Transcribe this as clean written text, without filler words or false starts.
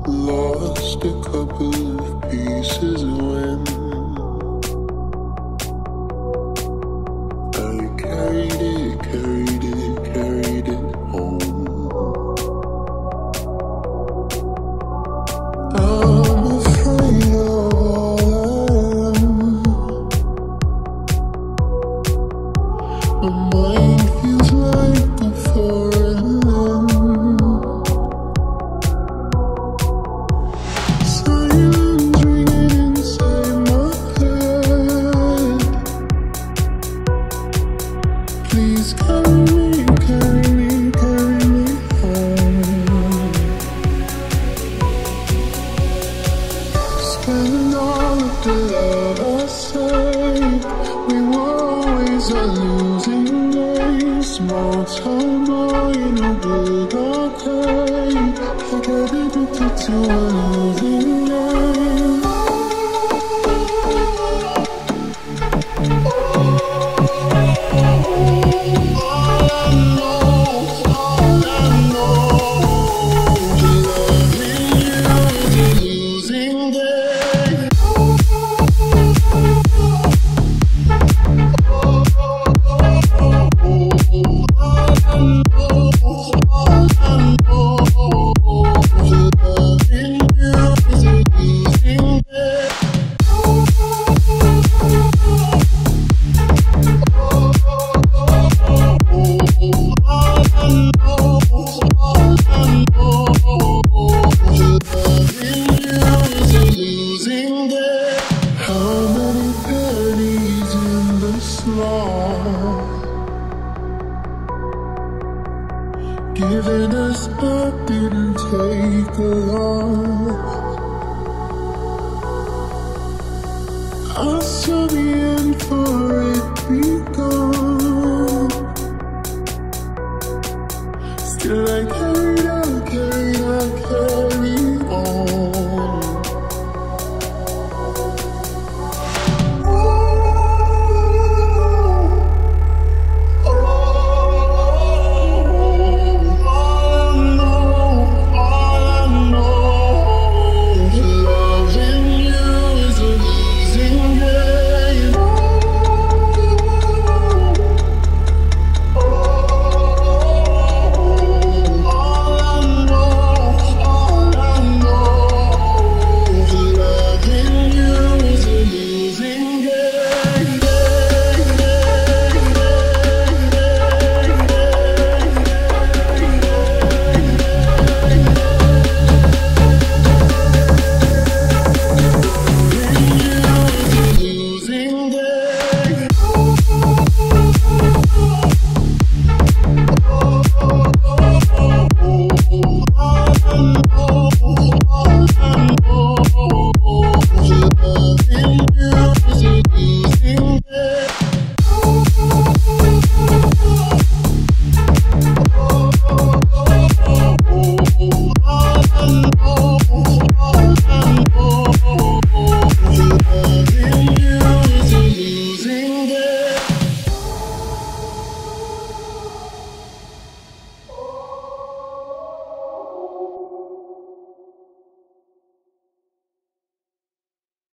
Lost a couple of pieces when I carried it home. I'm afraid of all I am. My mind feels like a foreign land. Silence ringing inside my head. Please carry me home. Spend all of the love I saved. We were always a losing game. Small town boy in a big arcade. I get addicted to a losing game. All I know, loving you is a losing game. How many pennies in the slot? Giving us up didn't take a lot.